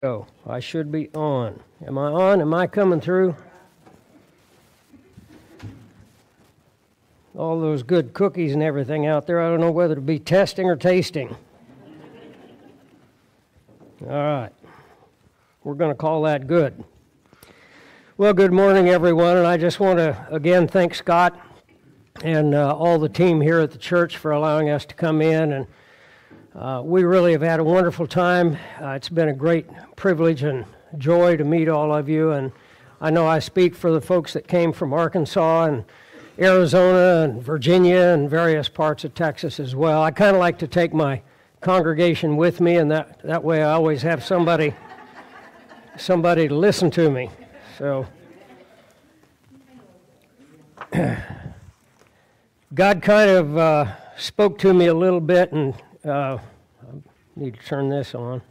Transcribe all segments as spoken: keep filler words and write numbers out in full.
Go. I should be on. Am I on? Am I coming through? All those good cookies and everything out there. I don't know whether to be testing or tasting. All right. We're going to call that good. Well, good morning, everyone. And I just want to, again, thank Scott and uh, all the team here at the church for allowing us to come in. And uh, we really have had a wonderful time. Uh, it's been a great privilege and joy to meet all of you. And I know I speak for the folks that came from Arkansas and Arizona and Virginia and various parts of Texas as well. I kind of like to take my congregation with me, and that, that way I always have somebody somebody to listen to me. So God kind of uh, spoke to me a little bit, and uh, I need to turn this on.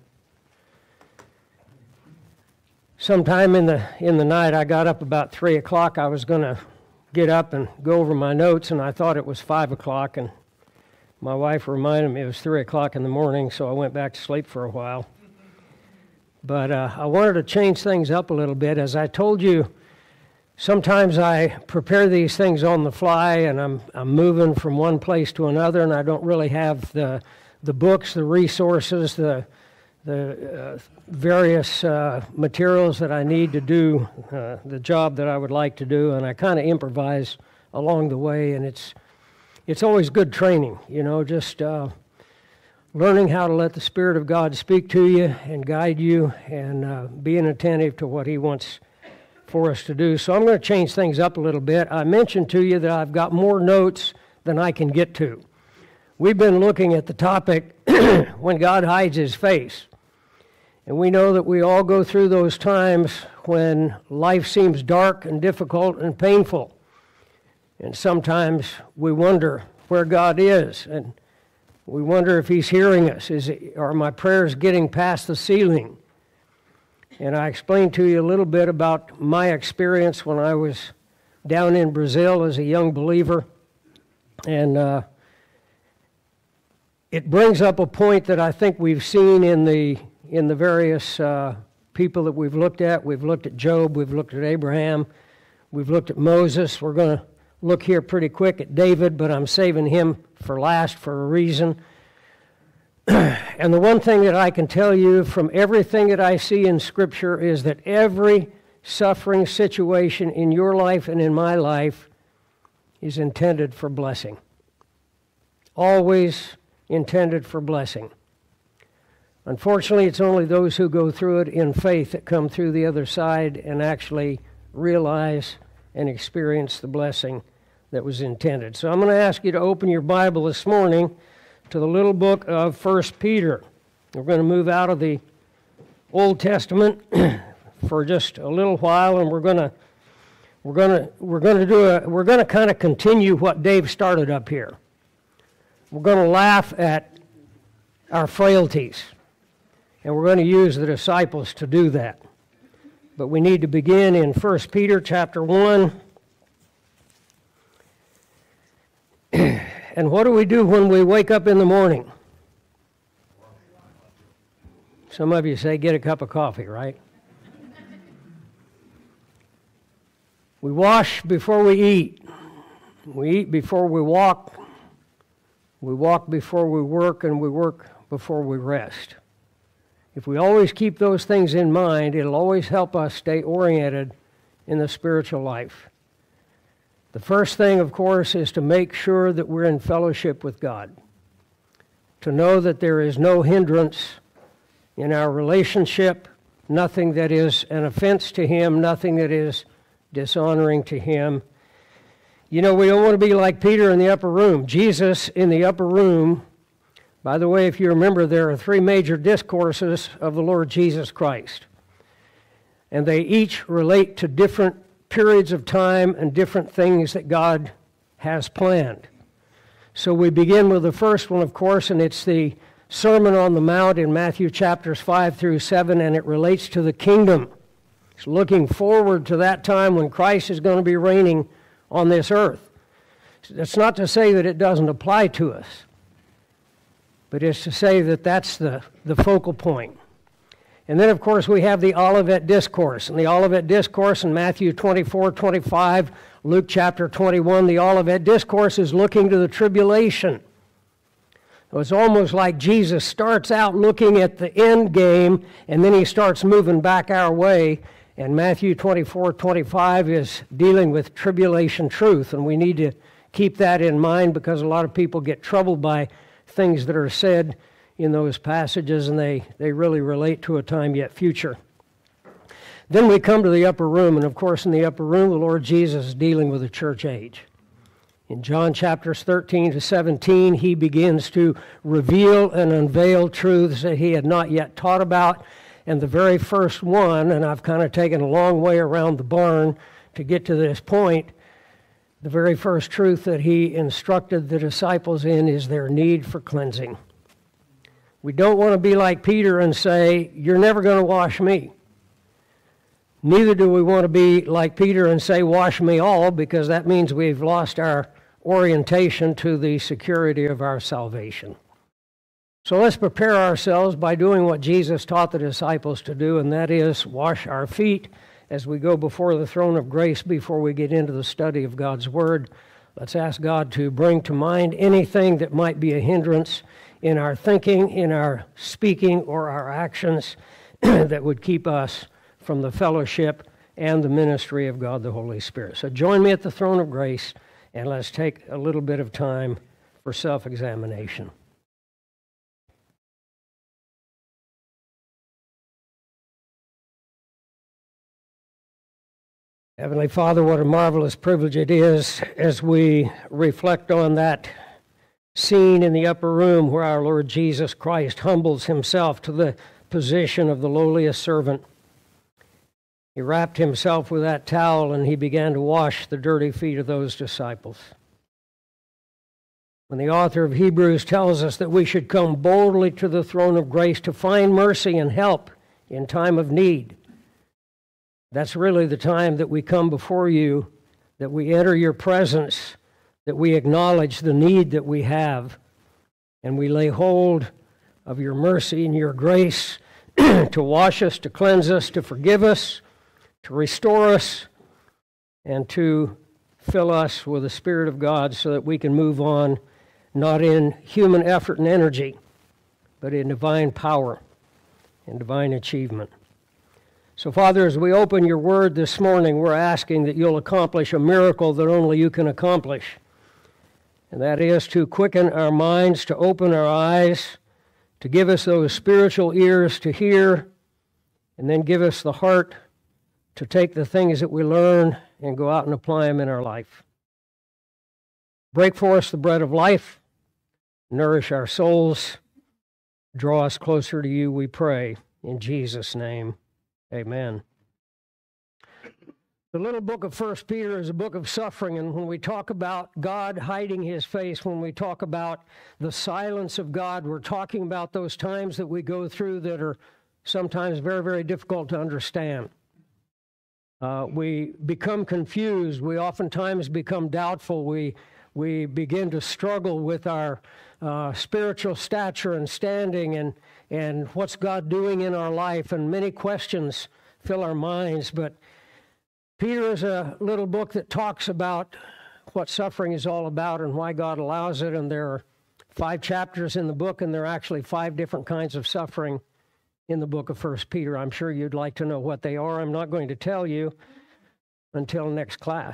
Sometime in the in the night, I got up about three o'clock. I was going to get up and go over my notes, and I thought it was five o'clock, and my wife reminded me it was three o'clock in the morning, so I went back to sleep for a while. But uh, I wanted to change things up a little bit. As I told you, sometimes I prepare these things on the fly, and I'm I'm moving from one place to another, and I don't really have the the books, the resources, the the uh, various uh, materials that I need to do uh, the job that I would like to do, and I kind of improvise along the way, and it's it's always good training, you know, just uh, learning how to let the Spirit of God speak to you and guide you, and uh, being attentive to what He wants for us to do. So I'm going to change things up a little bit. I mentioned to you that I've got more notes than I can get to. We've been looking at the topic, when God hides His face. And we know that we all go through those times when life seems dark and difficult and painful. And sometimes we wonder where God is, and we wonder if He's hearing us. Is it, are my prayers getting past the ceiling? And I explained to you a little bit about my experience when I was down in Brazil as a young believer. And uh, it brings up a point that I think we've seen in the in the various uh, people that we've looked at. We've looked at Job, we've looked at Abraham, we've looked at Moses. We're going to look here pretty quick at David, but I'm saving him for last for a reason. And the one thing that I can tell you from everything that I see in Scripture is that every suffering situation in your life and in my life is intended for blessing. Always intended for blessing. Unfortunately, it's only those who go through it in faith that come through the other side and actually realize and experience the blessing that was intended. So I'm going to ask you to open your Bible this morning to the little book of First Peter. We're going to move out of the Old Testament for just a little while, and we're going to we're going to we're going to do a we're going to kind of continue what Dave started up here. We're going to laugh at our frailties, and we're going to use the disciples to do that. But we need to begin in First Peter chapter one. And what do we do when we wake up in the morning? Some of you say, get a cup of coffee, right? We wash before we eat. We eat before we walk. We walk before we work, and we work before we rest. If we always keep those things in mind, it'll always help us stay oriented in the spiritual life. The first thing, of course, is to make sure that we're in fellowship with God. To know that there is no hindrance in our relationship, nothing that is an offense to Him, nothing that is dishonoring to Him. You know, we don't want to be like Peter in the upper room. Jesus in the upper room. By the way, if you remember, there are three major discourses of the Lord Jesus Christ. And they each relate to different periods of time and different things that God has planned. So we begin with the first one, of course, and it's the Sermon on the Mount in Matthew chapters five through seven, and it relates to the kingdom. It's looking forward to that time when Christ is going to be reigning on this earth. That's not to say that it doesn't apply to us, but it's to say that that's the, the focal point. And then, of course, we have the Olivet Discourse. And the Olivet Discourse in Matthew twenty-four, twenty-five, Luke chapter twenty-one, the Olivet Discourse is looking to the tribulation. It's almost like Jesus starts out looking at the end game, and then he starts moving back our way. And Matthew twenty-four, twenty-five is dealing with tribulation truth. And we need to keep that in mind because a lot of people get troubled by things that are said in those passages, and they, they really relate to a time yet future. Then we come to the upper room, and of course in the upper room the Lord Jesus is dealing with the church age. In John chapters thirteen to seventeen, he begins to reveal and unveil truths that he had not yet taught about. And the very first one, and I've kind of taken a long way around the barn to get to this point, the very first truth that he instructed the disciples in is their need for cleansing. We don't want to be like Peter and say, "You're never going to wash me." Neither do we want to be like Peter and say, "Wash me all," because that means we've lost our orientation to the security of our salvation. So let's prepare ourselves by doing what Jesus taught the disciples to do, and that is wash our feet as we go before the throne of grace before we get into the study of God's Word. Let's ask God to bring to mind anything that might be a hindrance in our thinking, in our speaking, or our actions that would keep us from the fellowship and the ministry of God the Holy Spirit. So join me at the throne of grace, and let's take a little bit of time for self-examination. Heavenly Father, what a marvelous privilege it is as we reflect on that scene in the upper room where our Lord Jesus Christ humbles himself to the position of the lowliest servant. He wrapped himself with that towel and he began to wash the dirty feet of those disciples. When the author of Hebrews tells us that we should come boldly to the throne of grace to find mercy and help in time of need, that's really the time that we come before you, that we enter your presence, that we acknowledge the need that we have, and we lay hold of your mercy and your grace to wash us, to cleanse us, to forgive us, to restore us, and to fill us with the Spirit of God so that we can move on, not in human effort and energy, but in divine power and divine achievement. So, Father, as we open your word this morning, we're asking that you'll accomplish a miracle that only you can accomplish. And that is to quicken our minds, to open our eyes, to give us those spiritual ears to hear, and then give us the heart to take the things that we learn and go out and apply them in our life. Break for us the bread of life, nourish our souls, draw us closer to you, we pray, in Jesus' name. Amen. The little book of First Peter is a book of suffering, and when we talk about God hiding his face, when we talk about the silence of God, we're talking about those times that we go through that are sometimes very, very difficult to understand. Uh, we become confused. We oftentimes become doubtful. We, we begin to struggle with our uh, spiritual stature and standing and and what's God doing in our life, and many questions fill our minds. But Peter is a little book that talks about what suffering is all about and why God allows it, and there are five chapters in the book, and there are actually five different kinds of suffering in the book of First Peter. I'm sure you'd like to know what they are. I'm not going to tell you until next class.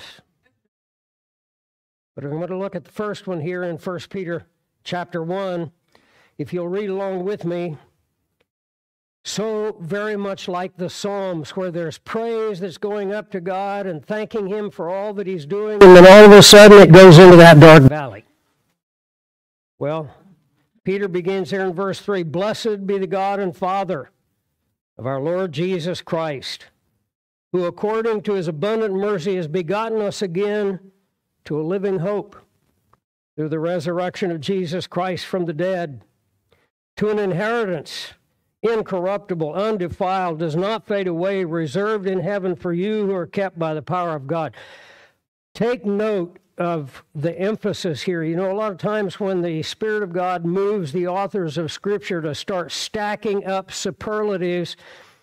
But I'm going to look at the first one here in First Peter chapter one. If you'll read along with me, so very much like the Psalms, where there's praise that's going up to God and thanking him for all that he's doing, and then all of a sudden it goes into that dark valley. Well, Peter begins here in verse three, "Blessed be the God and Father of our Lord Jesus Christ, who according to his abundant mercy has begotten us again to a living hope through the resurrection of Jesus Christ from the dead, to an inheritance incorruptible, undefiled, does not fade away, reserved in heaven for you who are kept by the power of God." Take note of the emphasis here. You know, a lot of times when the Spirit of God moves the authors of Scripture to start stacking up superlatives,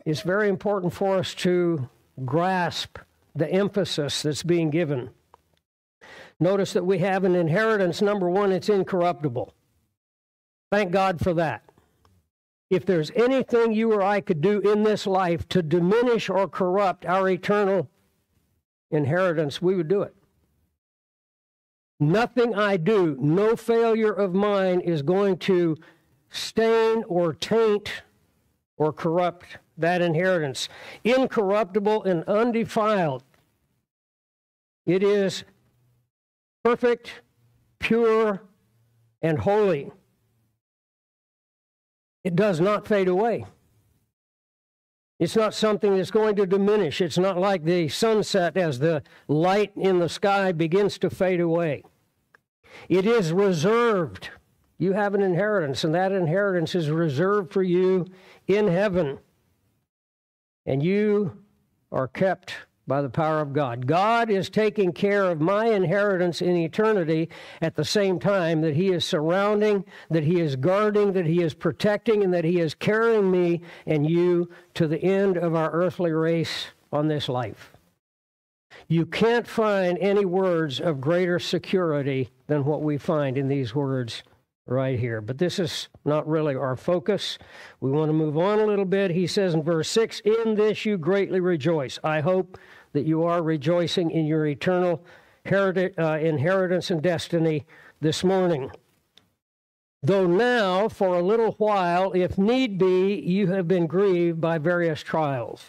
it's very important for us to grasp the emphasis that's being given. Notice that we have an inheritance. Number one, it's incorruptible. Thank God for that. If there's anything you or I could do in this life to diminish or corrupt our eternal inheritance, we would do it. Nothing I do, no failure of mine is going to stain or taint or corrupt that inheritance. Incorruptible and undefiled. It is perfect, pure, and holy. It does not fade away. It's not something that's going to diminish. It's not like the sunset as the light in the sky begins to fade away. It is reserved. You have an inheritance, and that inheritance is reserved for you in heaven. And you are kept by the power of God. God is taking care of my inheritance in eternity at the same time that He is surrounding, that He is guarding, that He is protecting, and that He is carrying me and you to the end of our earthly race on this life. You can't find any words of greater security than what we find in these words right here. But this is not really our focus. We want to move on a little bit. He says in verse six, "In this you greatly rejoice." I hope that you are rejoicing in your eternal uh, inheritance and destiny this morning. "Though now, for a little while, if need be, you have been grieved by various trials."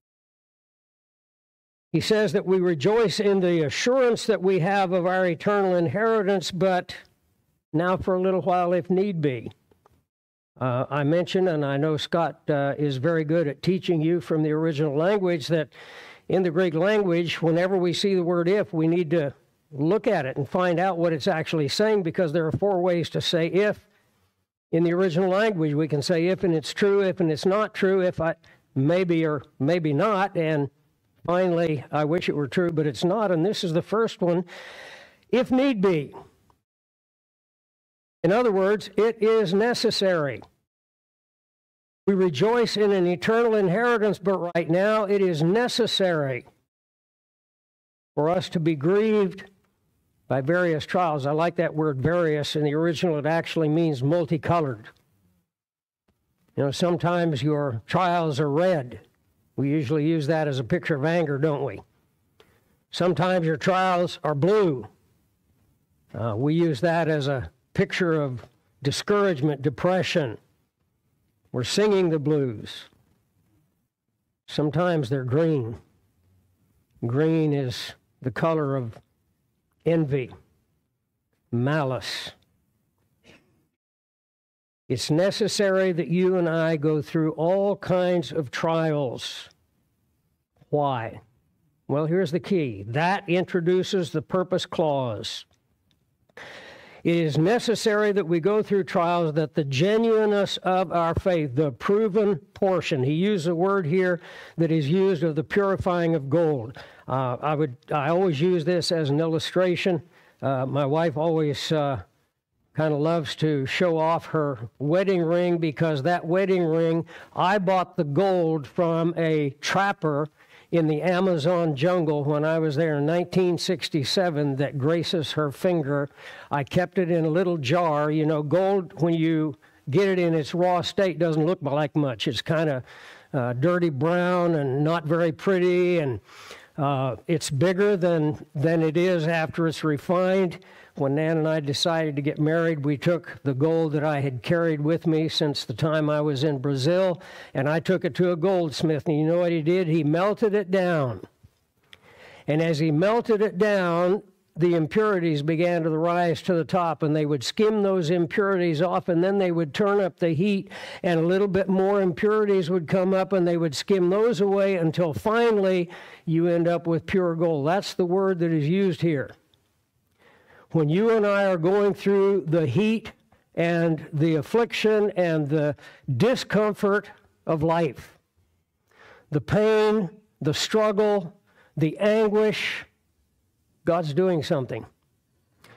He says that we rejoice in the assurance that we have of our eternal inheritance, but now for a little while, if need be. Uh, I mentioned, and I know Scott uh, is very good at teaching you from the original language, that in the Greek language, whenever we see the word if, we need to look at it and find out what it's actually saying, because there are four ways to say if in the original language. We can say if and it's true, if and it's not true, if I maybe or maybe not, and finally, I wish it were true, but it's not. And this is the first one, if need be. In other words, it is necessary. We rejoice in an eternal inheritance, but right now it is necessary for us to be grieved by various trials. I like that word various. In the original, it actually means multicolored. You know, sometimes your trials are red. We usually use that as a picture of anger, don't we? Sometimes your trials are blue. Uh, we use that as a picture of discouragement, depression. We're singing the blues. Sometimes they're green. Green is the color of envy, malice. It's necessary that you and I go through all kinds of trials. Why? Well, here's the key. That introduces the purpose clause. It is necessary that we go through trials, that the genuineness of our faith, the proven portion, he used a word here that is used of the purifying of gold. Uh, I would, I always use this as an illustration. Uh, my wife always uh, kind of loves to show off her wedding ring, because that wedding ring, I bought the gold from a trapper in the Amazon jungle when I was there in nineteen sixty-seven that graces her finger. I kept it in a little jar. You know, gold, when you get it in its raw state, doesn't look like much. It's kind of uh, dirty brown and not very pretty, and uh, it's bigger than, than it is after it's refined. When Nan and I decided to get married, we took the gold that I had carried with me since the time I was in Brazil, and I took it to a goldsmith. And you know what he did? He melted it down. And as he melted it down, the impurities began to rise to the top, and they would skim those impurities off, and then they would turn up the heat, and a little bit more impurities would come up, and they would skim those away until finally you end up with pure gold. That's the word that is used here. When you and I are going through the heat and the affliction and the discomfort of life, the pain, the struggle, the anguish, God's doing something.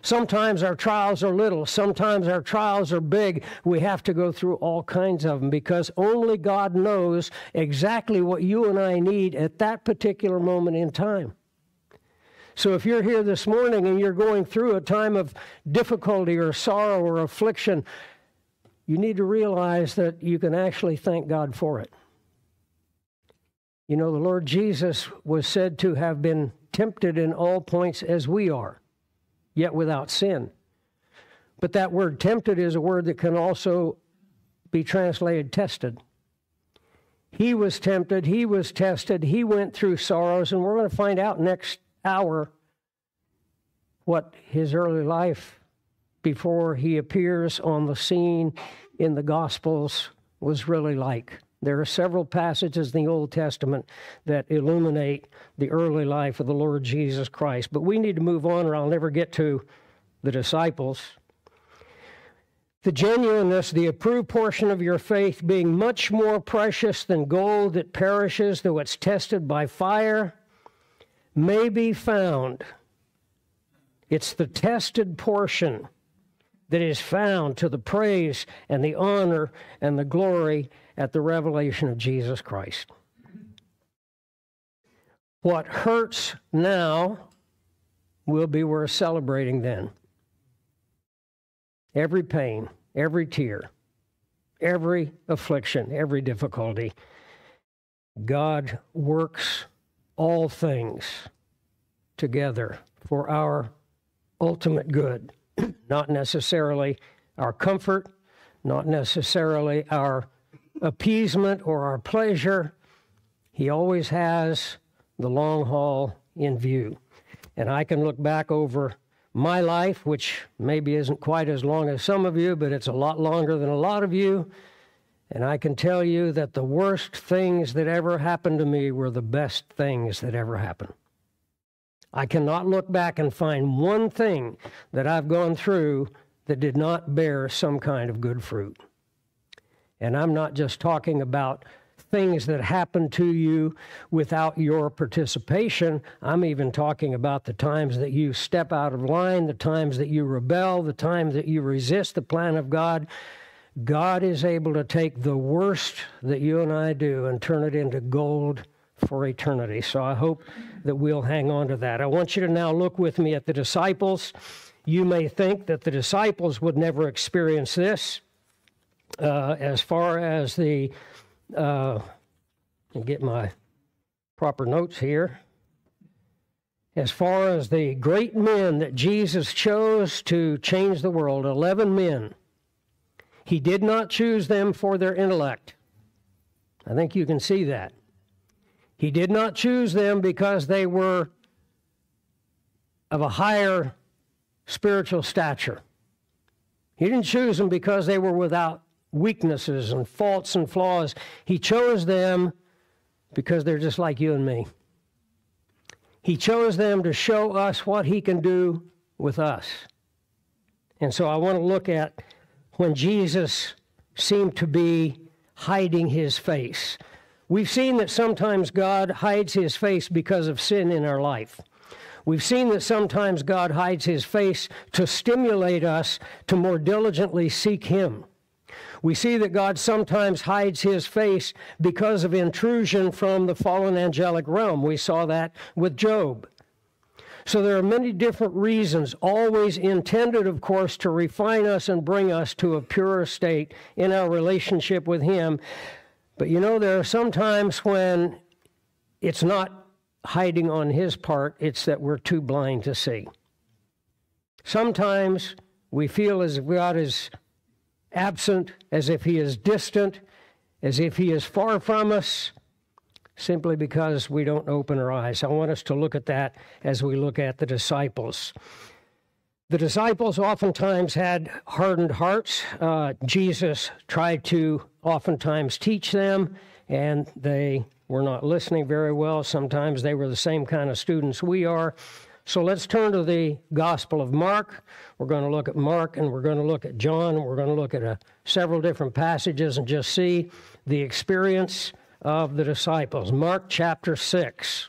Sometimes our trials are little. Sometimes our trials are big. We have to go through all kinds of them because only God knows exactly what you and I need at that particular moment in time. So if you're here this morning and you're going through a time of difficulty or sorrow or affliction, you need to realize that you can actually thank God for it. You know, the Lord Jesus was said to have been tempted in all points as we are, yet without sin. But that word tempted is a word that can also be translated tested. He was tempted, he was tested, he went through sorrows, and we're going to find out next hour what his early life before he appears on the scene in the Gospels was really like. There are several passages in the Old Testament that illuminate the early life of the Lord Jesus Christ. But we need to move on or I'll never get to the disciples. The genuineness, the approved portion of your faith being much more precious than gold that perishes, though it's tested by fire, may be found. It's the tested portion that is found to the praise and the honor and the glory at the revelation of Jesus Christ. What hurts now will be worth celebrating then. Every pain, every tear, every affliction, every difficulty, God works all things together for our ultimate good. Not necessarily our comfort, not necessarily our appeasement or our pleasure. He always has the long haul in view. And I can look back over my life, which maybe isn't quite as long as some of you, but it's a lot longer than a lot of you. And I can tell you that the worst things that ever happened to me were the best things that ever happened. I cannot look back and find one thing that I've gone through that did not bear some kind of good fruit. And I'm not just talking about things that happen to you without your participation. I'm even talking about the times that you step out of line, the times that you rebel, the times that you resist the plan of God. God is able to take the worst that you and I do and turn it into gold for eternity. So I hope that we'll hang on to that. I want you to now look with me at the disciples. You may think that the disciples would never experience this. Uh, as far as the, uh, let me get my proper notes here. As far as the great men that Jesus chose to change the world, eleven men, he did not choose them for their intellect. I think you can see that. He did not choose them because they were of a higher spiritual stature. He didn't choose them because they were without weaknesses and faults and flaws. He chose them because they're just like you and me. He chose them to show us what he can do with us. And so I want to look at when Jesus seemed to be hiding his face. We've seen that sometimes God hides his face because of sin in our life. We've seen that sometimes God hides his face to stimulate us to more diligently seek him. We see that God sometimes hides his face because of intrusion from the fallen angelic realm. We saw that with Job. So there are many different reasons, always intended, of course, to refine us and bring us to a purer state in our relationship with him. But you know, there are some times when it's not hiding on his part, it's that we're too blind to see. Sometimes we feel as if God is absent, as if he is distant, as if he is far from us, simply because we don't open our eyes. I want us to look at that as we look at the disciples. The disciples oftentimes had hardened hearts. Uh, Jesus tried to oftentimes teach them, and they were not listening very well. Sometimes they were the same kind of students we are. So let's turn to the Gospel of Mark. We're going to look at Mark, and we're going to look at John, and we're going to look at uh, several different passages and just see the experience of the disciples. Mark chapter six.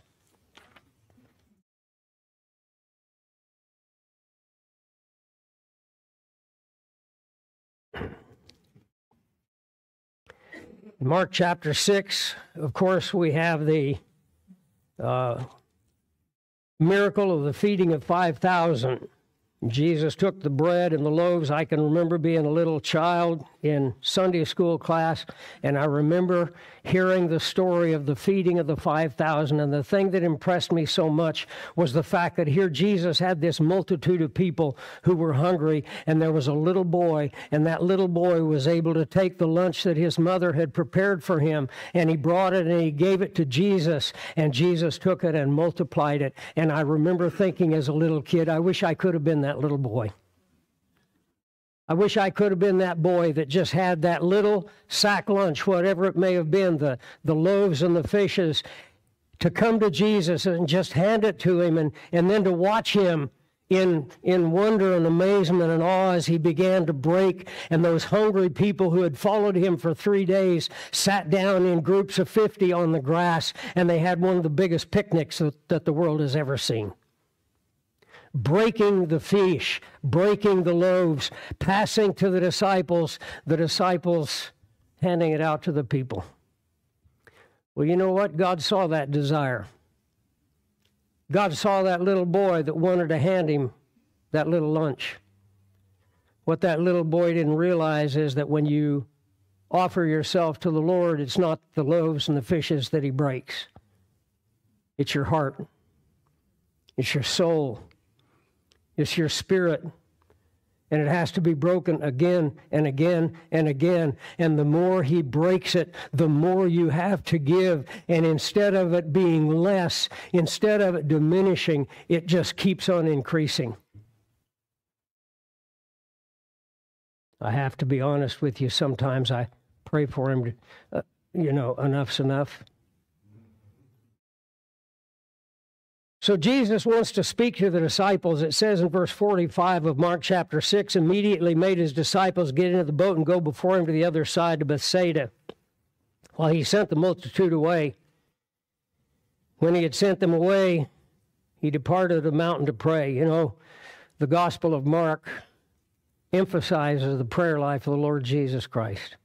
Mark chapter six, of course, we have the uh, miracle of the feeding of five thousand. Jesus took the bread and the loaves. I can remember being a little child in Sunday school class, and I remember hearing the story of the feeding of the five thousand. And the thing that impressed me so much was the fact that here Jesus had this multitude of people who were hungry, and there was a little boy, and that little boy was able to take the lunch that his mother had prepared for him, and he brought it and he gave it to Jesus, and Jesus took it and multiplied it. And I remember thinking as a little kid, I wish I could have been that little boy. I wish I could have been that boy that just had that little sack lunch, whatever it may have been, the, the loaves and the fishes, to come to Jesus and just hand it to him, and, and then to watch him in, in wonder and amazement and awe as he began to break, and those hungry people who had followed him for three days sat down in groups of fifty on the grass, and they had one of the biggest picnics that, that the world has ever seen. Breaking the fish, breaking the loaves, passing to the disciples, the disciples handing it out to the people. Well, you know what? God saw that desire. God saw that little boy that wanted to hand him that little lunch. What that little boy didn't realize is that when you offer yourself to the Lord, it's not the loaves and the fishes that he breaks. It's your heart. It's your soul. It's your spirit, and it has to be broken again and again and again. And the more he breaks it, the more you have to give. And instead of it being less, instead of it diminishing, it just keeps on increasing. I have to be honest with you. Sometimes I pray for him to, uh, you know, enough's enough. So Jesus wants to speak to the disciples. It says in verse forty-five of Mark chapter six, immediately made his disciples get into the boat and go before him to the other side to Bethsaida, while he sent the multitude away. When he had sent them away, he departed to the mountain to pray. You know, the Gospel of Mark emphasizes the prayer life of the Lord Jesus Christ.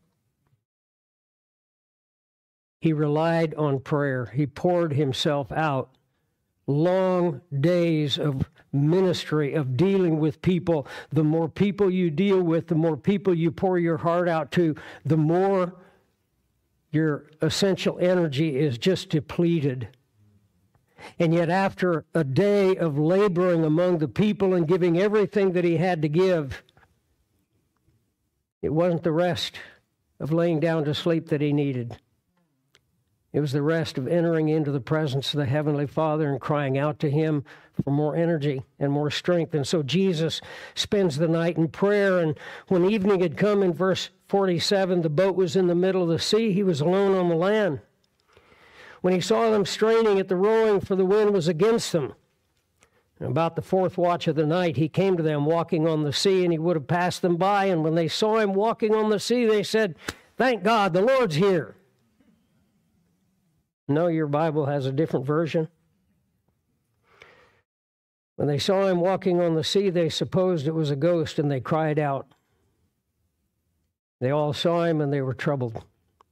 He relied on prayer. He poured himself out. Long days of ministry, of dealing with people. The more people you deal with, the more people you pour your heart out to, the more your essential energy is just depleted. And yet after a day of laboring among the people and giving everything that he had to give, it wasn't the rest of laying down to sleep that he needed. It was the rest of entering into the presence of the Heavenly Father and crying out to him for more energy and more strength. And so Jesus spends the night in prayer, and when evening had come, in verse forty-seven, the boat was in the middle of the sea. He was alone on the land. When he saw them straining at the rowing, for the wind was against them, and about the fourth watch of the night, he came to them walking on the sea, and he would have passed them by. And when they saw him walking on the sea, they said, "Thank God, the Lord's here." No, your Bible has a different version. When they saw him walking on the sea, they supposed it was a ghost, and they cried out. They all saw him, and they were troubled.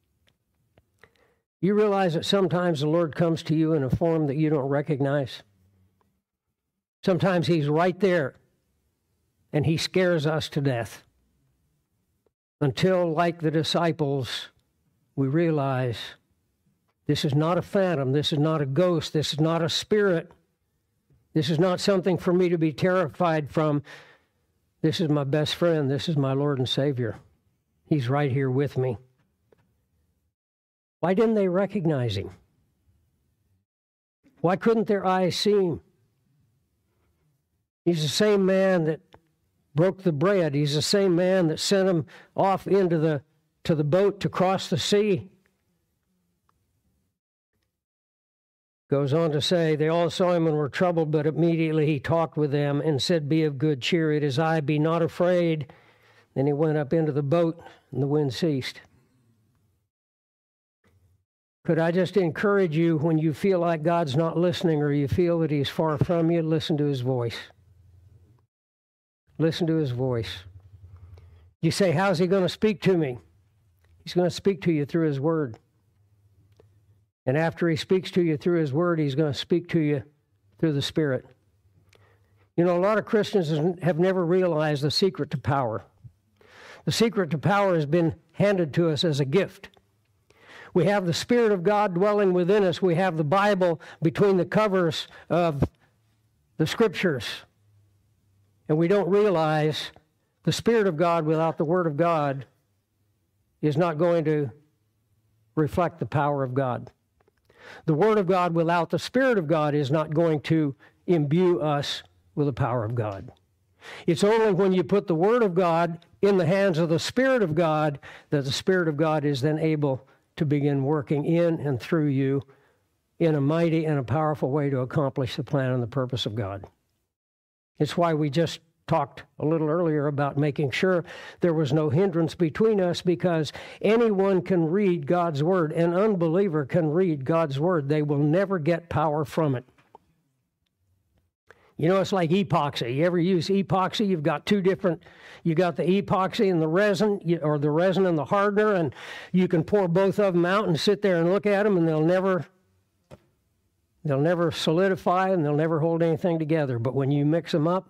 You realize that sometimes the Lord comes to you in a form that you don't recognize? Sometimes he's right there, and he scares us to death. Until, like the disciples, we realize this is not a phantom. This is not a ghost. This is not a spirit. This is not something for me to be terrified from. This is my best friend. This is my Lord and Savior. He's right here with me. Why didn't they recognize him? Why couldn't their eyes see him? He's the same man that broke the bread. He's the same man that sent them off into the to the boat to cross the sea. Goes on to say, they all saw him and were troubled, but immediately he talked with them and said, "Be of good cheer, it is I, be not afraid." Then he went up into the boat, and the wind ceased. Could I just encourage you, when you feel like God's not listening or you feel that he's far from you, listen to his voice. Listen to his voice. You say, how's he going to speak to me? He's going to speak to you through His Word. And after He speaks to you through His Word, He's going to speak to you through the Spirit. You know, a lot of Christians have never realized the secret to power. The secret to power has been handed to us as a gift. We have the Spirit of God dwelling within us. We have the Bible between the covers of the Scriptures. And we don't realize the Spirit of God without the Word of God is not going to reflect the power of God. The Word of God without the Spirit of God is not going to imbue us with the power of God. It's only when you put the Word of God in the hands of the Spirit of God that the Spirit of God is then able to begin working in and through you in a mighty and a powerful way to accomplish the plan and the purpose of God. It's why we just talked a little earlier about making sure there was no hindrance between us, because anyone can read God's Word. An unbeliever can read God's Word. They will never get power from it. You know, it's like epoxy. You ever use epoxy? You've got two different, you got the epoxy and the resin, or the resin and the hardener, and you can pour both of them out and sit there and look at them, and they'll never, they'll never solidify, and they'll never hold anything together. But when you mix them up,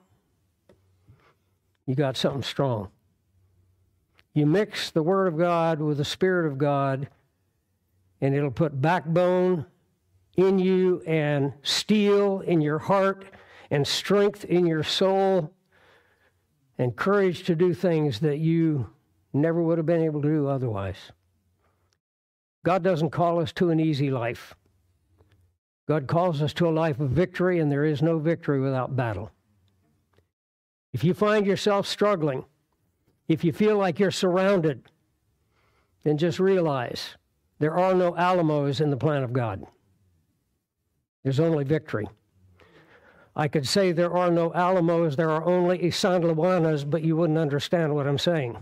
you got something strong. You mix the Word of God with the Spirit of God, and it'll put backbone in you and steel in your heart and strength in your soul and courage to do things that you never would have been able to do otherwise. God doesn't call us to an easy life. God calls us to a life of victory, and there is no victory without battle. If you find yourself struggling, if you feel like you're surrounded, then just realize there are no Alamos in the plan of God. There's only victory. I could say there are no Alamos, there are only Isandlwana, but you wouldn't understand what I'm saying.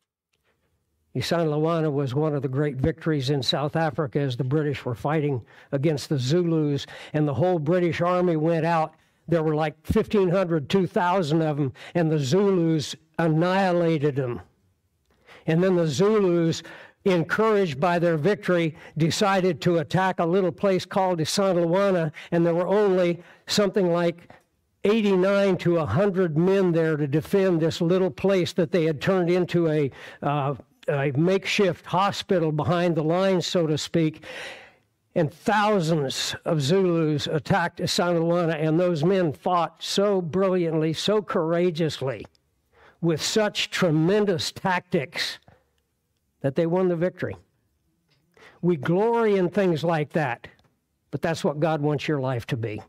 Isandlwana was one of the great victories in South Africa as the British were fighting against the Zulus, and the whole British army went out. There were like fifteen hundred, two thousand of them, and the Zulus annihilated them. And then the Zulus, encouraged by their victory, decided to attack a little place called Isandlwana, and there were only something like eighty-nine to one hundred men there to defend this little place that they had turned into a, uh, a makeshift hospital behind the lines, so to speak. And thousands of Zulus attacked Isandlwana, and those men fought so brilliantly, so courageously, with such tremendous tactics, that they won the victory. We glory in things like that, but that's what God wants your life to be.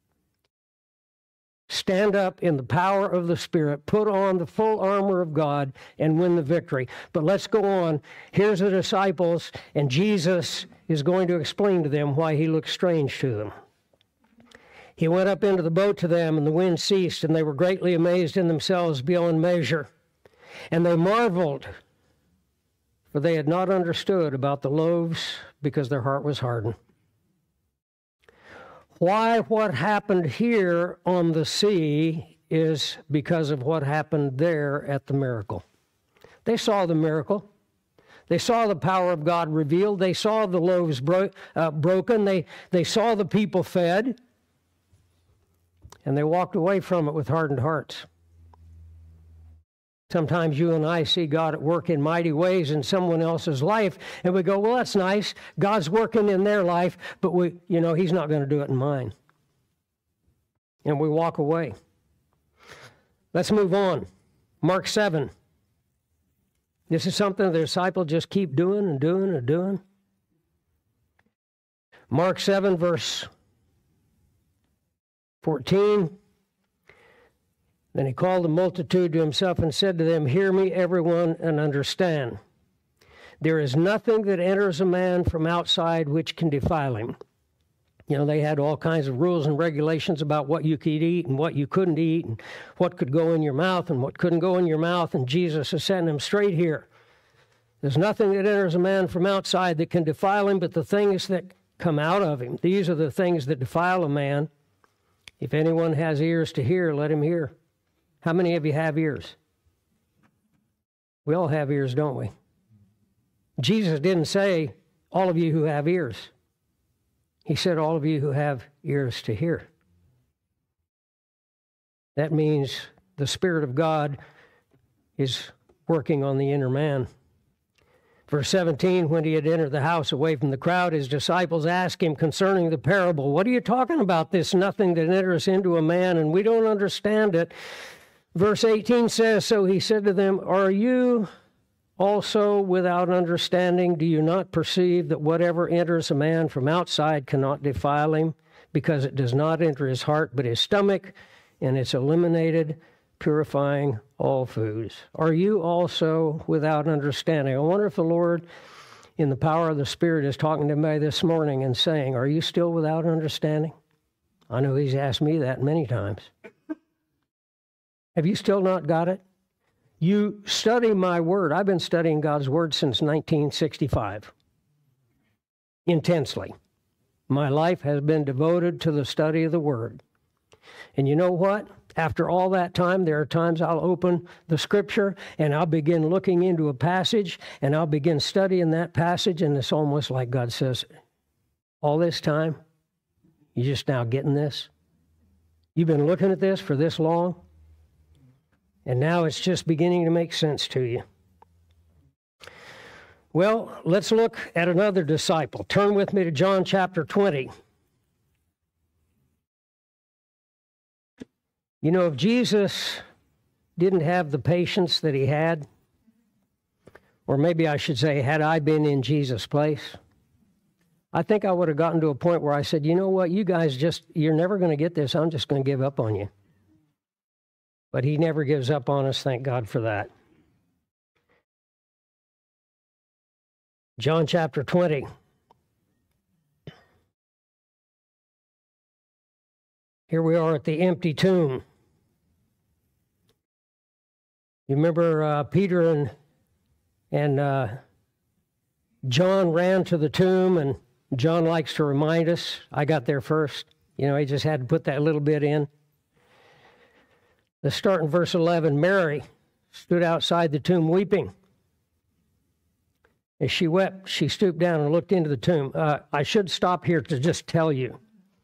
Stand up in the power of the Spirit, put on the full armor of God, and win the victory. But let's go on. Here's the disciples, and Jesus is going to explain to them why He looks strange to them. He went up into the boat to them, and the wind ceased, and they were greatly amazed in themselves beyond measure. And they marveled, for they had not understood about the loaves, because their heart was hardened. Why what happened here on the sea is because of what happened there at the miracle. They saw the miracle. They saw the power of God revealed. They saw the loaves bro- uh, broken. They, they saw the people fed. And they walked away from it with hardened hearts. Sometimes you and I see God at work in mighty ways in someone else's life, and we go, well, that's nice. God's working in their life, but we, you know, He's not going to do it in mine. And we walk away. Let's move on. Mark seven. This is something the disciples just keep doing and doing and doing. Mark seven, verse fourteen. Then He called the multitude to Himself and said to them, hear me, everyone, and understand. There is nothing that enters a man from outside which can defile him. You know, they had all kinds of rules and regulations about what you could eat and what you couldn't eat and what could go in your mouth and what couldn't go in your mouth, and Jesus is setting them straight here. There's nothing that enters a man from outside that can defile him, but the things that come out of him. These are the things that defile a man. If anyone has ears to hear, let him hear. How many of you have ears? We all have ears, don't we? Jesus didn't say, all of you who have ears. He said, all of you who have ears to hear. That means the Spirit of God is working on the inner man. Verse seventeen, when he had entered the house away from the crowd, his disciples asked him concerning the parable, what are you talking about, this nothing that enters into a man, and we don't understand it? Verse eighteen says, so he said to them, are you also without understanding? Do you not perceive that whatever enters a man from outside cannot defile him, because it does not enter his heart but his stomach, and it's eliminated, purifying all foods? Are you also without understanding? I wonder if the Lord, in the power of the Spirit, is talking to me this morning and saying, are you still without understanding? I know he's asked me that many times. Have you still not got it? You study my word. I've been studying God's word since nineteen sixty-five, intensely. My life has been devoted to the study of the word. And you know what? After all that time, there are times I'll open the scripture and I'll begin looking into a passage and I'll begin studying that passage, and it's almost like God says, all this time, you just now getting this? You've been looking at this for this long? And now it's just beginning to make sense to you. Well, let's look at another disciple. Turn with me to John chapter twenty. You know, if Jesus didn't have the patience that he had, or maybe I should say, had I been in Jesus' place, I think I would have gotten to a point where I said, you know what, you guys just, you're never going to get this. I'm just going to give up on you. But he never gives up on us, thank God for that. John chapter twenty. Here we are at the empty tomb. You remember uh, Peter and, and uh, John ran to the tomb, and John likes to remind us, I got there first. You know, he just had to put that little bit in. Let's start in verse eleven. Mary stood outside the tomb weeping. As she wept, she stooped down and looked into the tomb. Uh, I should stop here to just tell you,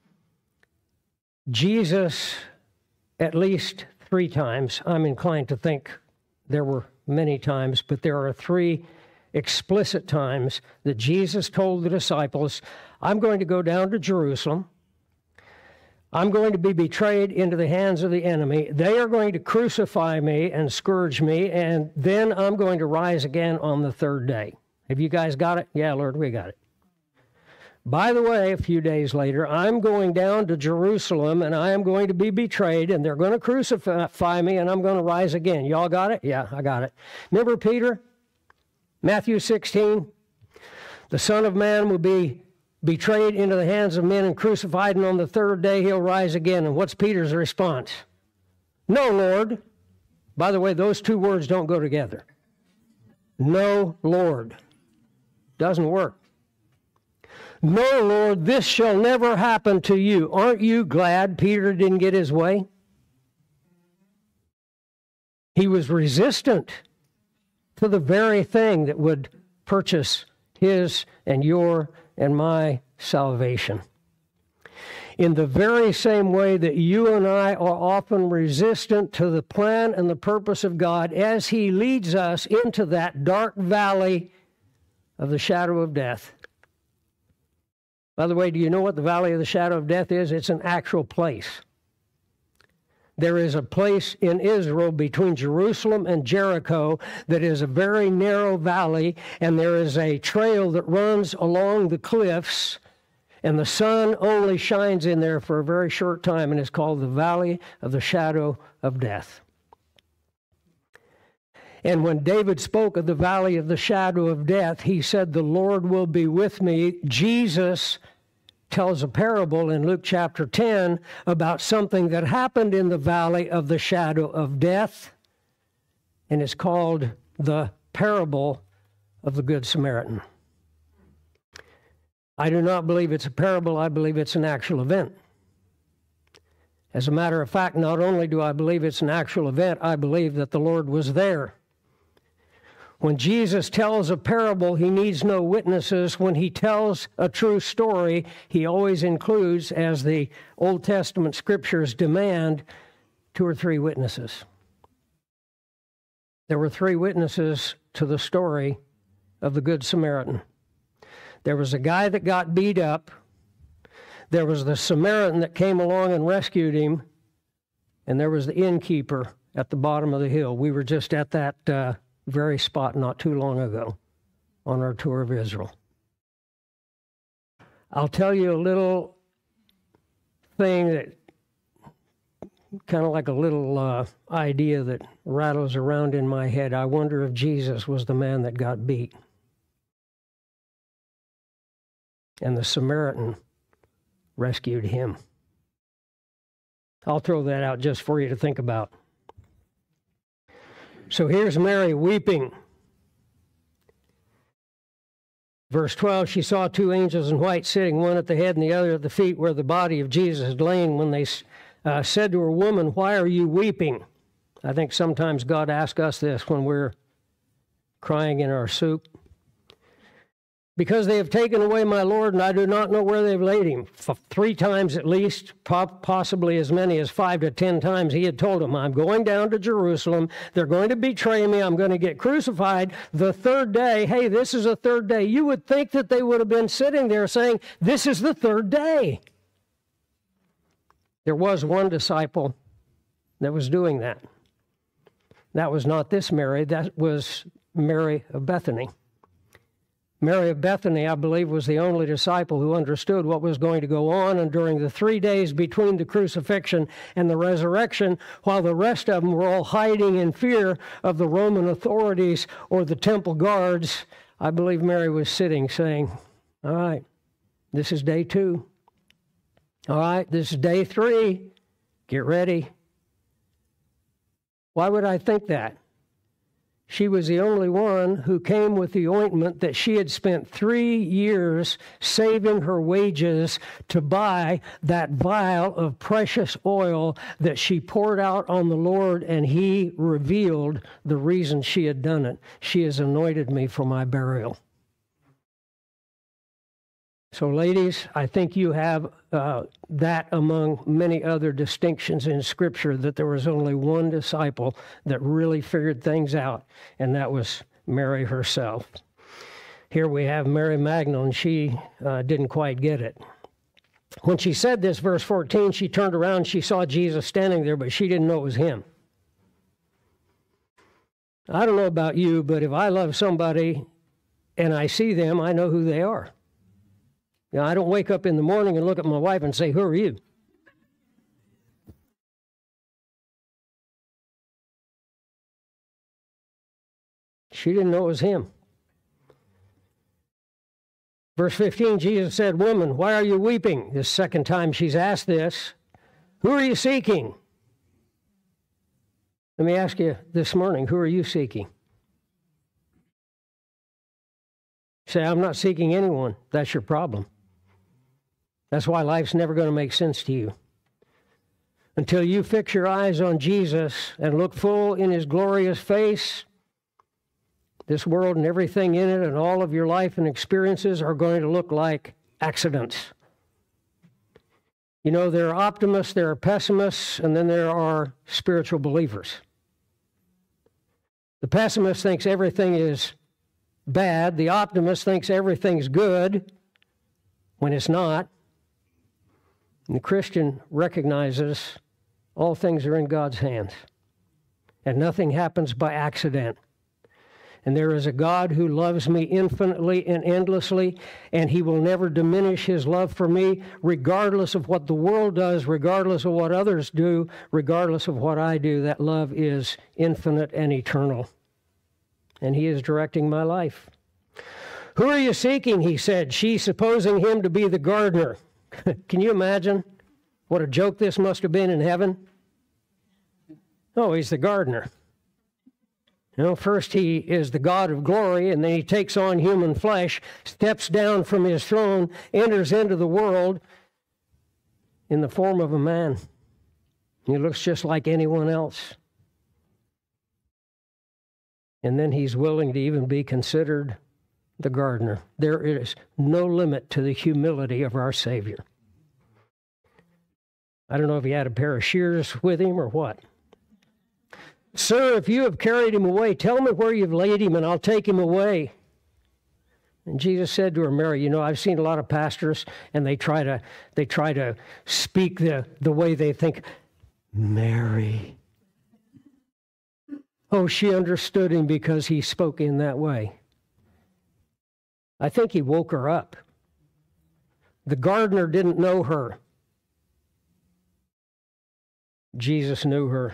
Jesus, at least three times, I'm inclined to think there were many times, but there are three explicit times that Jesus told the disciples, I'm going to go down to Jerusalem. I'm going to be betrayed into the hands of the enemy. They are going to crucify me and scourge me, and then I'm going to rise again on the third day. Have you guys got it? Yeah, Lord, we got it. By the way, a few days later, I'm going down to Jerusalem, and I am going to be betrayed, and they're going to crucify me, and I'm going to rise again. Y'all got it? Yeah, I got it. Remember Peter? Matthew sixteen? The Son of Man will be betrayed into the hands of men and crucified, and on the third day he'll rise again. And what's Peter's response? No, Lord. By the way, those two words don't go together. No, Lord. Doesn't work. No, Lord, this shall never happen to you. Aren't you glad Peter didn't get his way? He was resistant to the very thing that would purchase his and your and my salvation. In the very same way that you and I are often resistant to the plan and the purpose of God as he leads us into that dark valley of the shadow of death. By the way, do you know what the valley of the shadow of death is? It's an actual place. There is a place in Israel between Jerusalem and Jericho that is a very narrow valley, and there is a trail that runs along the cliffs, and the sun only shines in there for a very short time, and it's called the valley of the shadow of death. And when David spoke of the valley of the shadow of death, he said, the Lord will be with me. Jesus tells a parable in Luke chapter ten about something that happened in the valley of the shadow of death, and it's called the parable of the Good Samaritan. I do not believe it's a parable. I believe it's an actual event. As a matter of fact, not only do I believe it's an actual event, I believe that the Lord was there When Jesus tells a parable, he needs no witnesses. When he tells a true story, he always includes, as the Old Testament scriptures demand, two or three witnesses. There were three witnesses to the story of the Good Samaritan. There was a guy that got beat up. There was the Samaritan that came along and rescued him. And there was the innkeeper at the bottom of the hill. We were just at that uh, very spot not too long ago on our tour of Israel. I'll tell you a little thing that, kind of like a little uh, idea that rattles around in my head. I wonder if Jesus was the man that got beat. And the Samaritan rescued him. I'll throw that out just for you to think about. So here's Mary weeping. Verse twelve, she saw two angels in white sitting, one at the head and the other at the feet where the body of Jesus had lain. When they uh, said to her, "Woman, why are you weeping?" I think sometimes God asks us this when we're crying in our soup. "Because they have taken away my Lord, and I do not know where they've laid him." F- three times at least, possibly as many as five to ten times, he had told them, "I'm going down to Jerusalem. They're going to betray me. I'm going to get crucified the third day." Hey, this is a third day. You would think that they would have been sitting there saying, "This is the third day." There was one disciple that was doing that. That was not this Mary. That was Mary of Bethany. Mary of Bethany, I believe, was the only disciple who understood what was going to go on. And during the three days between the crucifixion and the resurrection, while the rest of them were all hiding in fear of the Roman authorities or the temple guards, I believe Mary was sitting saying, "All right, this is day two. All right, this is day three. Get ready." Why would I think that? She was the only one who came with the ointment that she had spent three years saving her wages to buy, that vial of precious oil that she poured out on the Lord, and he revealed the reason she had done it. "She has anointed me for my burial." So, ladies, I think you have uh, that among many other distinctions in Scripture, that there was only one disciple that really figured things out, and that was Mary herself. Here we have Mary Magdalene. She uh, didn't quite get it. When she said this, verse fourteen, she turned around, she saw Jesus standing there, but she didn't know it was him. I don't know about you, but if I love somebody and I see them, I know who they are. You know, I don't wake up in the morning and look at my wife and say, "Who are you?" She didn't know it was him. Verse fifteen, Jesus said, "Woman, why are you weeping?" The second time she's asked this. "Who are you seeking?" Let me ask you this morning, who are you seeking? Say, "I'm not seeking anyone." That's your problem. That's why life's never going to make sense to you. Until you fix your eyes on Jesus and look full in his glorious face, this world and everything in it and all of your life and experiences are going to look like accidents. You know, there are optimists, there are pessimists, and then there are spiritual believers. The pessimist thinks everything is bad. The optimist thinks everything's good when it's not. And the Christian recognizes all things are in God's hands, and nothing happens by accident. And there is a God who loves me infinitely and endlessly, and he will never diminish his love for me, regardless of what the world does, regardless of what others do, regardless of what I do. That love is infinite and eternal, and he is directing my life. "Who are you seeking?" he said, she supposing him to be the gardener. Can you imagine what a joke this must have been in heaven? Oh, he's the gardener. You know, first he is the God of glory, and then he takes on human flesh, steps down from his throne, enters into the world in the form of a man. He looks just like anyone else. And then he's willing to even be considered the gardener. There is no limit to the humility of our Savior. I don't know if he had a pair of shears with him or what. Sir, if you have carried him away, tell me where you've laid him, and I'll take him away. And Jesus said to her, Mary, you know, I've seen a lot of pastors, and they try to they try to speak the, the way they think. Mary. Oh, she understood him because he spoke in that way. I think he woke her up. The gardener didn't know her. Jesus knew her.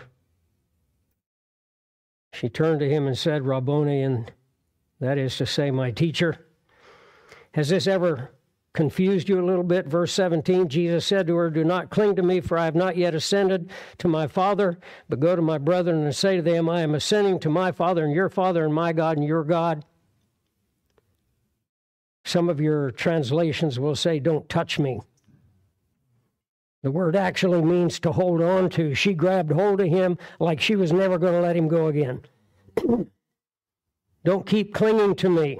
She turned to him and said, Rabboni, and that is to say, my teacher. Has this ever confused you a little bit? Verse seventeen, Jesus said to her, do not cling to me, for I have not yet ascended to my Father, but go to my brethren and say to them, I am ascending to my Father and your Father and my God and your God. Some of your translations will say, don't touch me. The word actually means to hold on to. She grabbed hold of him like she was never going to let him go again. Don't keep clinging to me.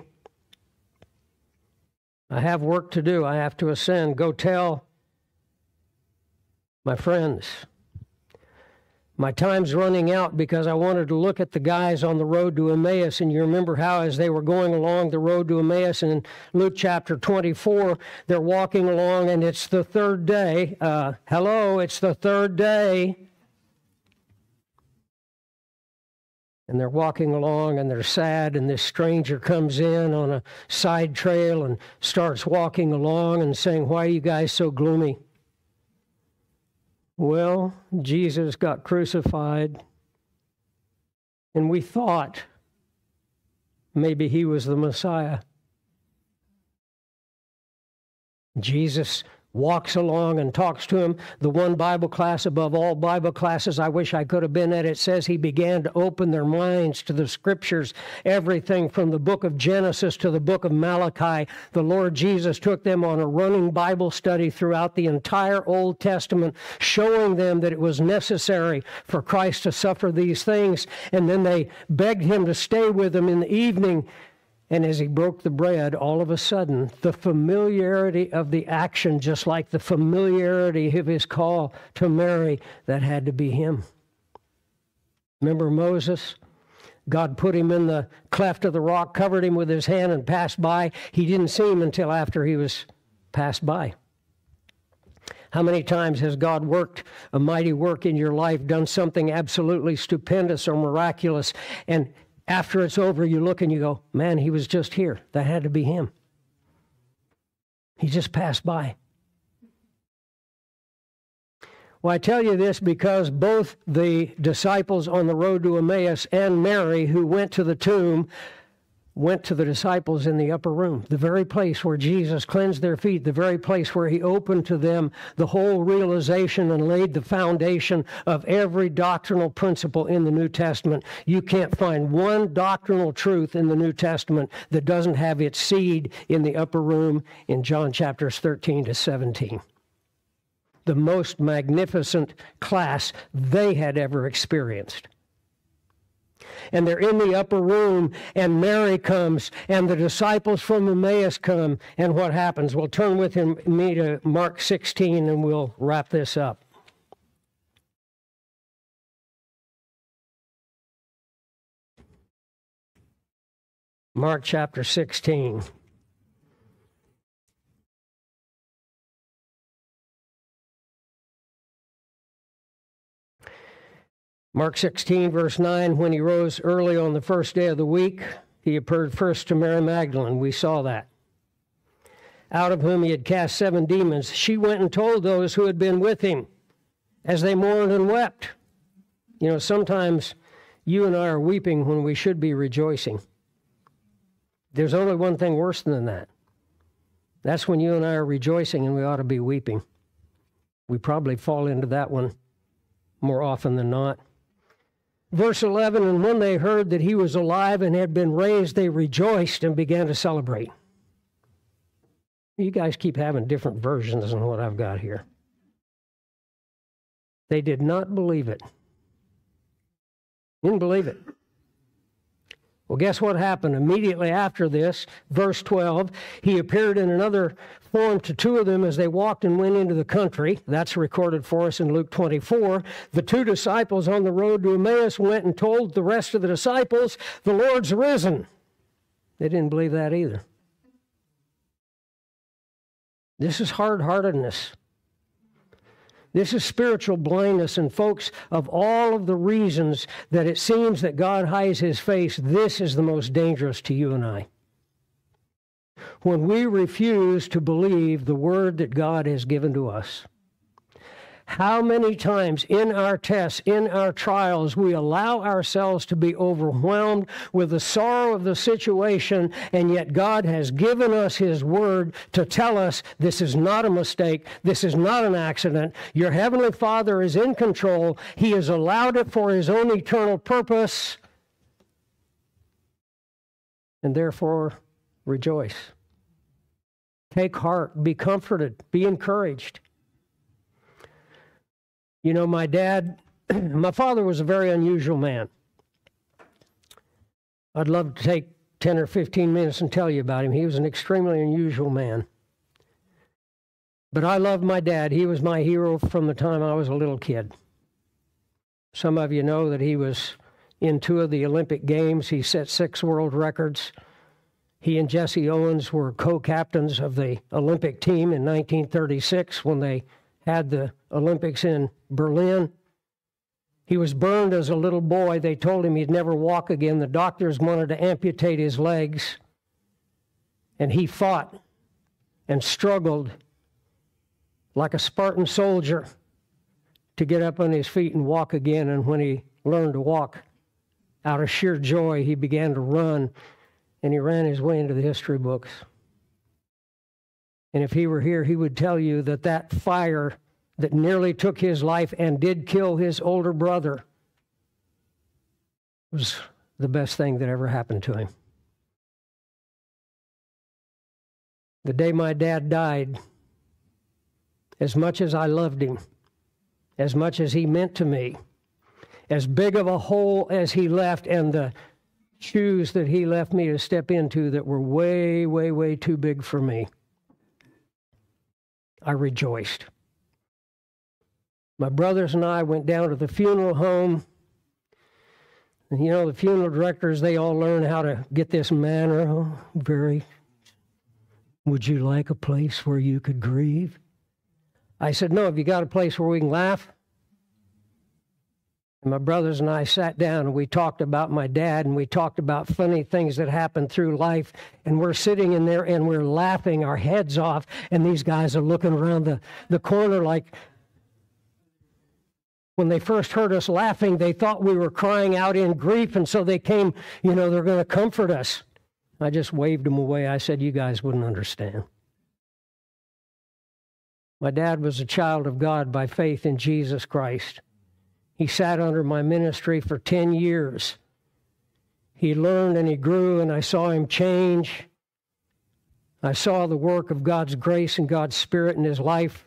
I have work to do. I have to ascend. Go tell my friends. My time's running out because I wanted to look at the guys on the road to Emmaus. And you remember how as they were going along the road to Emmaus in Luke chapter twenty-four, they're walking along and it's the third day. Uh, hello, it's the third day. And they're walking along and they're sad, and this stranger comes in on a side trail and starts walking along and saying, why are you guys so gloomy? Well, Jesus got crucified, and we thought maybe he was the Messiah. Jesus walks along and talks to him. The one Bible class above all Bible classes I wish I could have been at, it says he began to open their minds to the scriptures, everything from the book of Genesis to the book of Malachi. The Lord Jesus took them on a running Bible study throughout the entire Old Testament, showing them that it was necessary for Christ to suffer these things. And then they begged him to stay with them in the evening. And as he broke the bread, all of a sudden, the familiarity of the action, just like the familiarity of his call to Mary, that had to be him. Remember Moses? God put him in the cleft of the rock, covered him with his hand, and passed by. He didn't see him until after he was passed by. How many times has God worked a mighty work in your life, done something absolutely stupendous or miraculous, and after it's over, you look and you go, man, he was just here. That had to be him. He just passed by. Well, I tell you this because both the disciples on the road to Emmaus and Mary, who went to the tomb, went to the disciples in the upper room, the very place where Jesus cleansed their feet, the very place where he opened to them the whole realization and laid the foundation of every doctrinal principle in the New Testament. You can't find one doctrinal truth in the New Testament that doesn't have its seed in the upper room in John chapters thirteen to seventeen. The most magnificent class they had ever experienced. And they're in the upper room, and Mary comes, and the disciples from Emmaus come, and what happens? We'll turn with him, me to Mark sixteen, and we'll wrap this up. Mark chapter sixteen. Mark sixteen, verse nine, when he rose early on the first day of the week, he appeared first to Mary Magdalene. We saw that. Out of whom he had cast seven demons. She went and told those who had been with him as they mourned and wept. You know, sometimes you and I are weeping when we should be rejoicing. There's only one thing worse than that. That's when you and I are rejoicing and we ought to be weeping. We probably fall into that one more often than not. Verse eleven, and when they heard that he was alive and had been raised, they rejoiced and began to celebrate. You guys keep having different versions than what I've got here. They did not believe it. Didn't believe it. Well, guess what happened? Immediately after this, verse twelve, he appeared in another form to two of them as they walked and went into the country. That's recorded for us in Luke twenty-four. The two disciples on the road to Emmaus went and told the rest of the disciples, the Lord's risen. They didn't believe that either. This is hard-heartedness. This is spiritual blindness, and folks, of all of the reasons that it seems that God hides his face, this is the most dangerous to you and I. When we refuse to believe the word that God has given to us. How many times in our tests, in our trials, we allow ourselves to be overwhelmed with the sorrow of the situation, and yet God has given us his word to tell us this is not a mistake, this is not an accident. Your heavenly Father is in control. He has allowed it for his own eternal purpose, and therefore rejoice. Take heart, be comforted, be encouraged. You know, my dad, my father was a very unusual man. I'd love to take ten or fifteen minutes and tell you about him. He was an extremely unusual man. But I loved my dad. He was my hero from the time I was a little kid. Some of you know that he was in two of the Olympic Games. He set six world records. He and Jesse Owens were co-captains of the Olympic team in nineteen thirty-six when they had the Olympics in Berlin. He was burned as a little boy. They told him he'd never walk again. The doctors wanted to amputate his legs. And he fought and struggled like a Spartan soldier to get up on his feet and walk again. And when he learned to walk, out of sheer joy, he began to run, and he ran his way into the history books. And if he were here, he would tell you that that fire that nearly took his life and did kill his older brother was the best thing that ever happened to him. The day my dad died, as much as I loved him, as much as he meant to me, as big of a hole as he left, and the shoes that he left me to step into that were way, way, way too big for me, I rejoiced. My brothers and I went down to the funeral home. And you know, the funeral directors, they all learn how to get this manner. Oh, very, would you like a place where you could grieve? I said, no, have you got a place where we can laugh? And my brothers and I sat down and we talked about my dad, and we talked about funny things that happened through life. And we're sitting in there and we're laughing our heads off. And these guys are looking around the, the corner like, when they first heard us laughing, they thought we were crying out in grief. And so they came, you know, they're going to comfort us. I just waved them away. I said, you guys wouldn't understand. My dad was a child of God by faith in Jesus Christ. He sat under my ministry for ten years. He learned and he grew, and I saw him change. I saw the work of God's grace and God's Spirit in his life.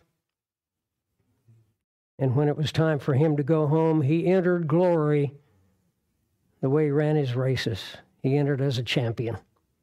And when it was time for him to go home, he entered glory the way he ran his races. He entered as a champion.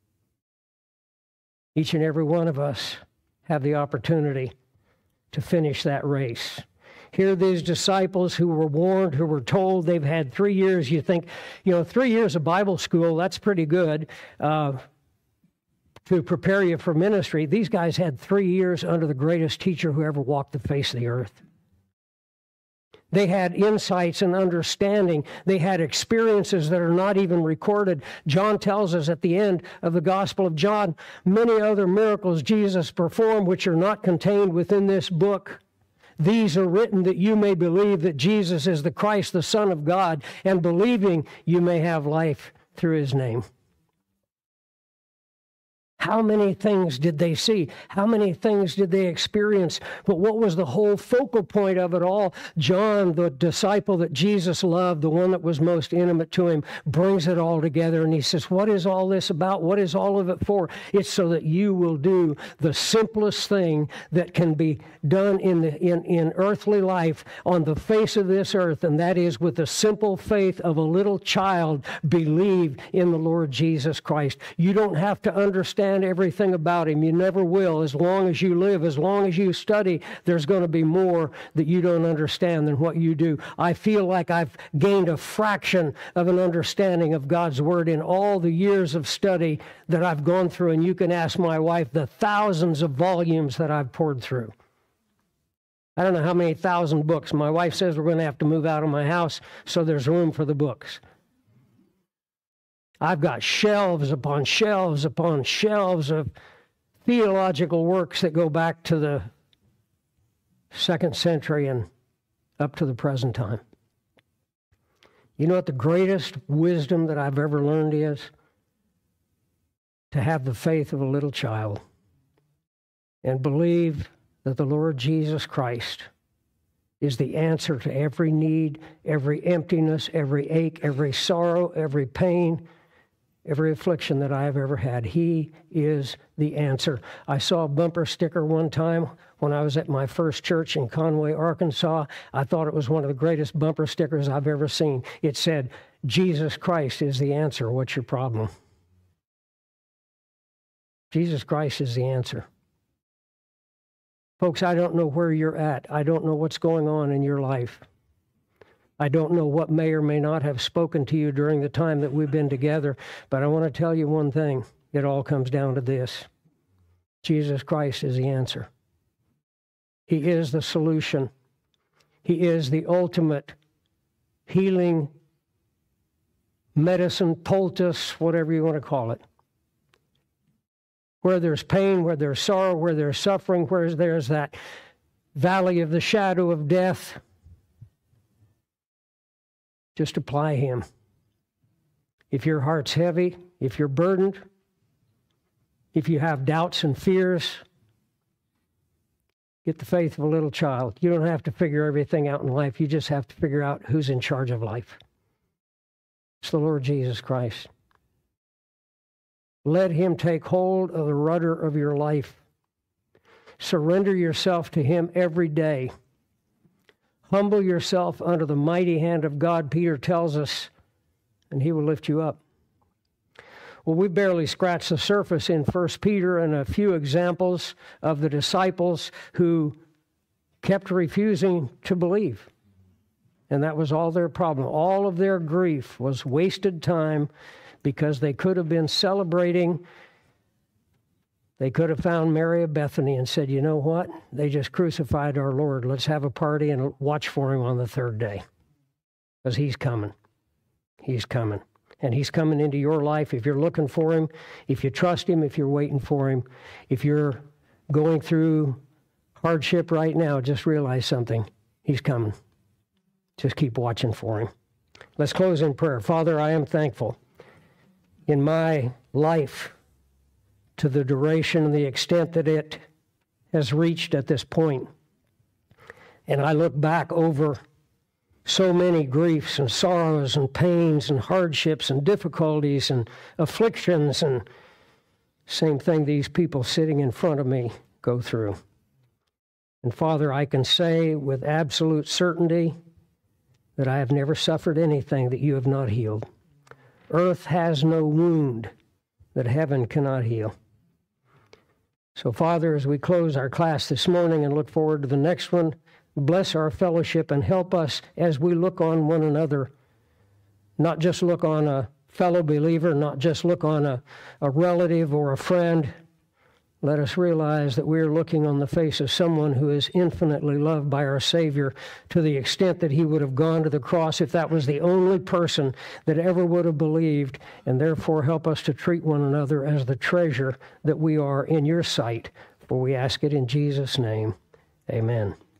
Each and every one of us have the opportunity to finish that race. Here are these disciples who were warned, who were told they've had three years. You think, you know, three years of Bible school, that's pretty good uh, to prepare you for ministry. These guys had three years under the greatest teacher who ever walked the face of the earth. They had insights and understanding. They had experiences that are not even recorded. John tells us at the end of the Gospel of John, many other miracles Jesus performed which are not contained within this book. These are written that you may believe that Jesus is the Christ, the Son of God, and believing you may have life through his name. How many things did they see? How many things did they experience? But what was the whole focal point of it all? John, the disciple that Jesus loved, the one that was most intimate to him, brings it all together. And he says, what is all this about? What is all of it for? It's so that you will do the simplest thing that can be done in, the, in, in earthly life on the face of this earth. And that is, with the simple faith of a little child, believe in the Lord Jesus Christ. You don't have to understand everything about him. You never will. As long as you live, as long as you study, there's going to be more that you don't understand than what you do. I feel like I've gained a fraction of an understanding of God's Word in all the years of study that I've gone through, and you can ask my wife the thousands of volumes that I've poured through. I don't know how many thousand books. My wife says we're going to have to move out of my house so there's room for the books. I've got shelves upon shelves upon shelves of theological works that go back to the second century and up to the present time. You know what the greatest wisdom that I've ever learned is? To have the faith of a little child and believe that the Lord Jesus Christ is the answer to every need, every emptiness, every ache, every sorrow, every pain, every affliction that I have ever had. He is the answer. I saw a bumper sticker one time when I was at my first church in Conway, Arkansas. I thought it was one of the greatest bumper stickers I've ever seen. It said, Jesus Christ is the answer. What's your problem? Jesus Christ is the answer. Folks, I don't know where you're at. I don't know what's going on in your life. I don't know what may or may not have spoken to you during the time that we've been together, but I want to tell you one thing. It all comes down to this. Jesus Christ is the answer. He is the solution. He is the ultimate healing medicine, poultice, whatever you want to call it. Where there's pain, where there's sorrow, where there's suffering, where there's that valley of the shadow of death, just apply him. If your heart's heavy, if you're burdened, if you have doubts and fears, get the faith of a little child. You don't have to figure everything out in life. You just have to figure out who's in charge of life. It's the Lord Jesus Christ. Let him take hold of the rudder of your life. Surrender yourself to him every day. Humble yourself under the mighty hand of God, Peter tells us, and he will lift you up. Well, we barely scratched the surface in First Peter and a few examples of the disciples who kept refusing to believe. And that was all their problem. All of their grief was wasted time because they could have been celebrating. They could have found Mary of Bethany and said, you know what? They just crucified our Lord. Let's have a party and watch for him on the third day. Because he's coming. He's coming. And he's coming into your life if you're looking for him, if you trust him, if you're waiting for him. If you're going through hardship right now, just realize something. He's coming. Just keep watching for him. Let's close in prayer. Father, I am thankful in my life to the duration and the extent that it has reached at this point. And I look back over so many griefs and sorrows and pains and hardships and difficulties and afflictions, and same thing these people sitting in front of me go through. And Father, I can say with absolute certainty that I have never suffered anything that you have not healed. Earth has no wound that heaven cannot heal. So, Father, as we close our class this morning and look forward to the next one, bless our fellowship and help us as we look on one another, not just look on a fellow believer, not just look on a, a relative or a friend. Let us realize that we're looking on the face of someone who is infinitely loved by our Savior to the extent that he would have gone to the cross if that was the only person that ever would have believed, and therefore help us to treat one another as the treasure that we are in your sight. For we ask it in Jesus' name. Amen.